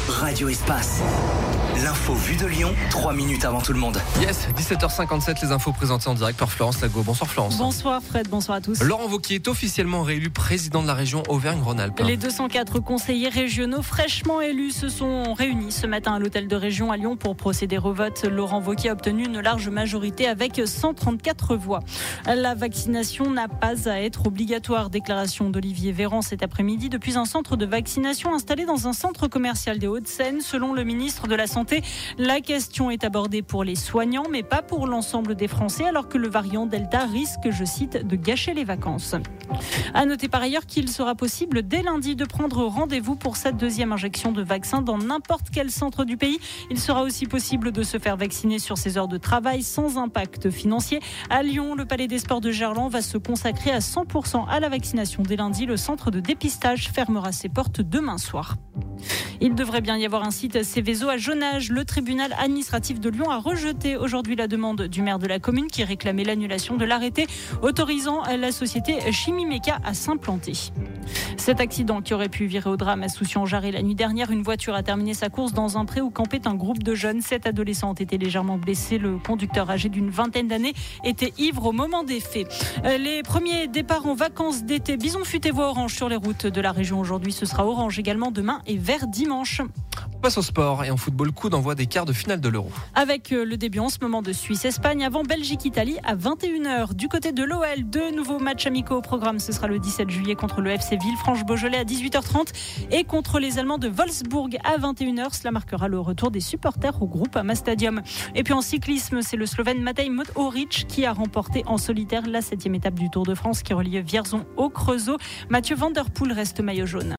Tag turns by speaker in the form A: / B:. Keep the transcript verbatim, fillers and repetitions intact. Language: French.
A: Radio Espace. L'info vue de Lyon, trois minutes avant tout le monde.
B: Yes, dix-sept heures cinquante-sept, les infos présentées en direct par Florence Lago. Bonsoir Florence.
C: Bonsoir Fred, bonsoir à tous.
B: Laurent Wauquiez est officiellement réélu président de la région Auvergne-Rhône-Alpes.
C: Les deux cent quatre conseillers régionaux fraîchement élus se sont réunis ce matin à l'hôtel de région à Lyon pour procéder au vote. Laurent Wauquiez a obtenu une large majorité avec cent trente-quatre voix. La vaccination n'a pas à être obligatoire. Déclaration d'Olivier Véran cet après-midi depuis un centre de vaccination installé dans un centre commercial des Hauts-de-Seine. Selon le ministre de la Santé, la question est abordée pour les soignants, mais pas pour l'ensemble des Français, alors que le variant Delta risque, je cite, de gâcher les vacances. À noter par ailleurs qu'il sera possible dès lundi de prendre rendez-vous pour cette deuxième injection de vaccin dans n'importe quel centre du pays. Il sera aussi possible de se faire vacciner sur ses heures de travail sans impact financier. À Lyon, le Palais des Sports de Gerland va se consacrer à cent pour cent à la vaccination dès lundi. Le centre de dépistage fermera ses portes demain soir. Il devrait bien y avoir un site Céveso à Jonage. Le tribunal administratif de Lyon a rejeté aujourd'hui la demande du maire de la commune qui réclamait l'annulation de l'arrêté autorisant la société Chimimeca à s'implanter. Cet accident qui aurait pu virer au drame à Soucy-en-Jarret la nuit dernière, une voiture a terminé sa course dans un pré où campait un groupe de jeunes. Sept adolescents ont été légèrement blessés. Le conducteur âgé d'une vingtaine d'années était ivre au moment des faits. Les premiers départs en vacances d'été. Bison futé voie orange sur les routes de la région aujourd'hui. Ce sera orange également demain et vert dimanche.
B: On passe au sport et en football, coup d'envoi des quarts de finale de l'Euro.
C: Avec le début en ce moment de Suisse-Espagne avant Belgique-Italie à vingt et une heures. Du côté de l'O L, deux nouveaux matchs amicaux au programme. Ce sera le dix-sept juillet contre le F C Villefranche-Beaujolais à dix-huit heures trente et contre les Allemands de Wolfsburg à vingt et une heures. Cela marquera le retour des supporters au Groupama Stadium. Et puis en cyclisme, c'est le Slovène Matej Mohoric qui a remporté en solitaire la septième étape du Tour de France qui relie Vierzon au Creusot. Mathieu Van Der Poel reste maillot jaune.